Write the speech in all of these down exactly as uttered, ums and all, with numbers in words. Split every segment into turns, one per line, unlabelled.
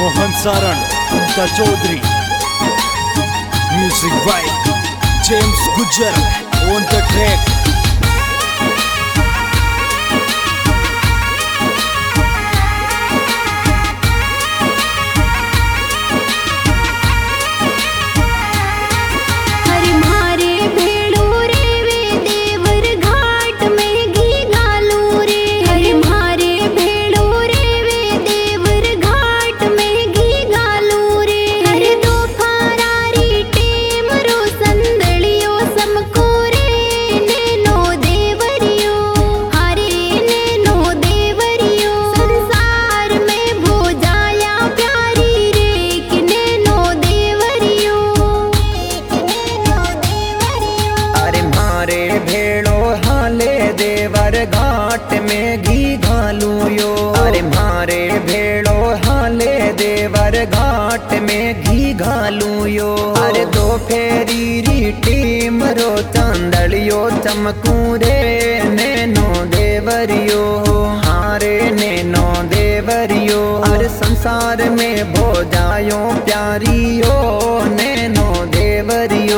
Mohan Saran the Chaudhary music by James Gujjar on the track.
घाट में घी घालू यो, अरे मारे भेड़ो हाले देवर घाट में घी घालू यो। अरे दो फेरी री टीम रो चांदलियो चमकू रे नैनो देवरियो, हारे नैनो देवरियो। अरे संसार में भो जायो प्यारियो नैनो देवरियो।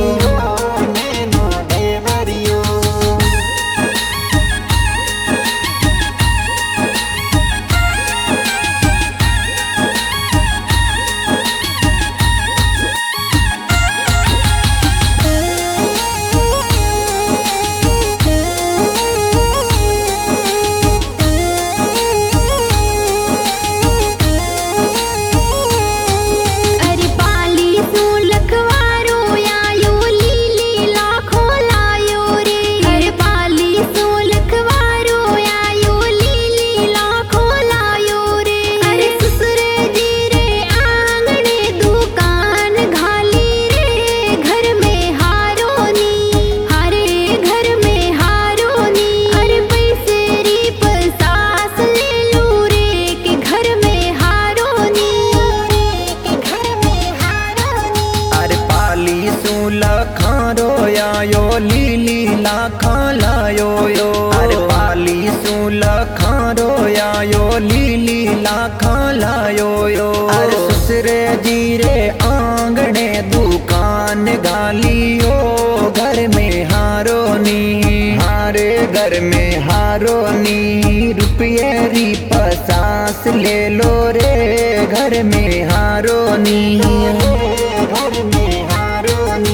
यो लीली लाखा लायो यो, अरे पाली सूल खारो यो लीली लाखा लायो यो। अरे ससुरे जीरे आंगणे दुकान गालियो, घर में हारो नी हारे घर में हारो नी। रुपये री पचास ले लो रे घर में हारो नी, घर में हारो नी।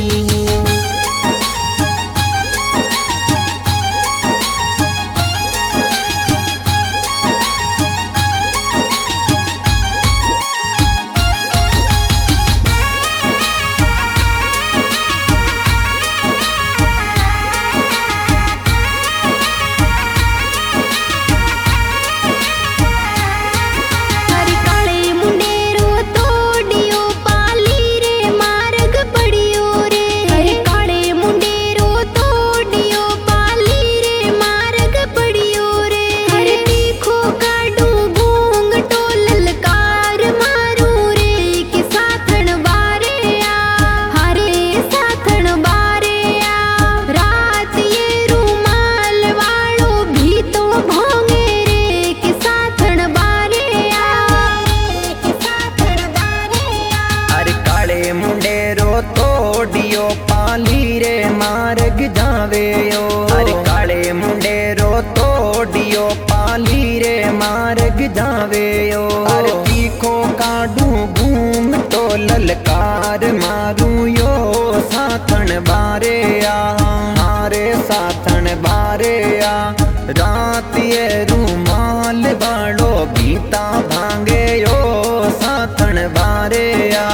पाली रे मार्ग जावे यो, अरे काले मुंडेरो तोड़ियो पाली रे मार्ग जावे यो। अरे तीखो काडू घूम तो ललकार मारू यो, साथन बारे आ हारे साथन बारे आ। रात ये रूमाल बाड़ो गीता भांगे यो, साथन बारे आ।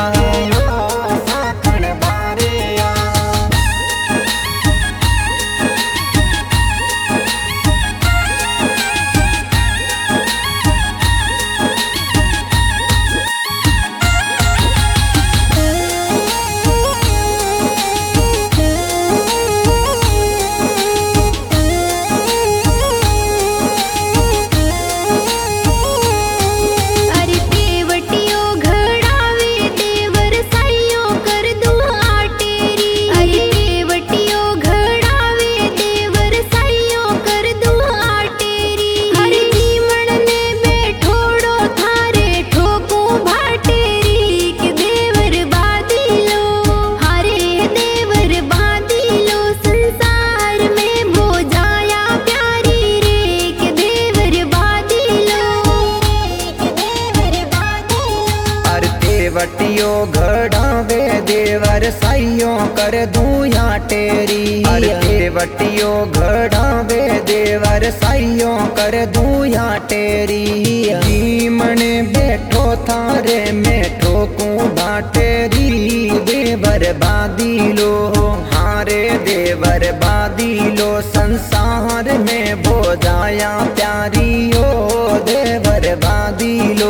वटियो घड़ावे देवर साइयों कर दूया टेरी। अरे वटियो घड़ावे देवर साइयों कर दूया टेरी। जीमने बैठो थारे में ठोकू भाटेरी। देवर बादीलो हारे देवर बादीलो संसार में बोझाया प्यारियो। देवर बादीलो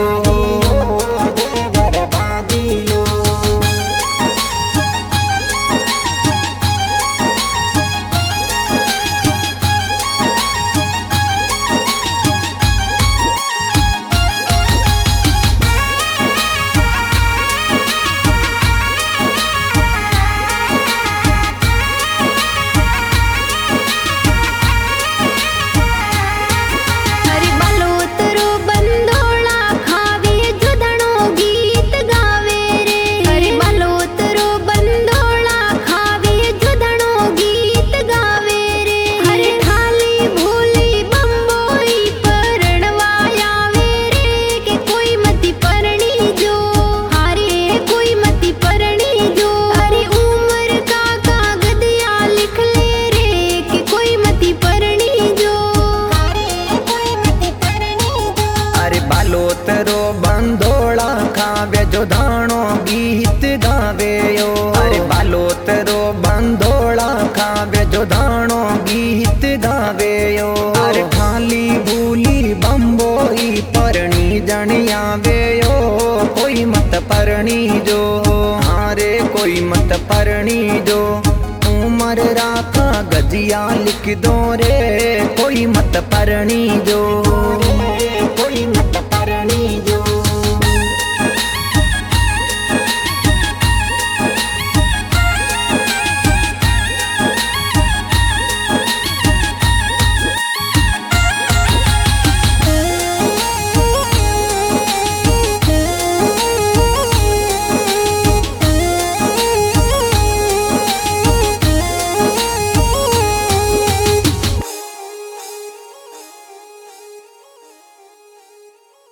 देवर बादीलो। बालोतरो बंदोला खावे जो धाणो गीत गावे यो। अरे बालोतरो बंदोला खावे जो धाणो गीत गावे यो। अरे खाली भूली बम्बोई परणी जणियावे यो। कोई मत परणी जो हारे कोई मत परणी जो। उमर राखा गजिया लिख दो रे कोई मत परणी जो। कोई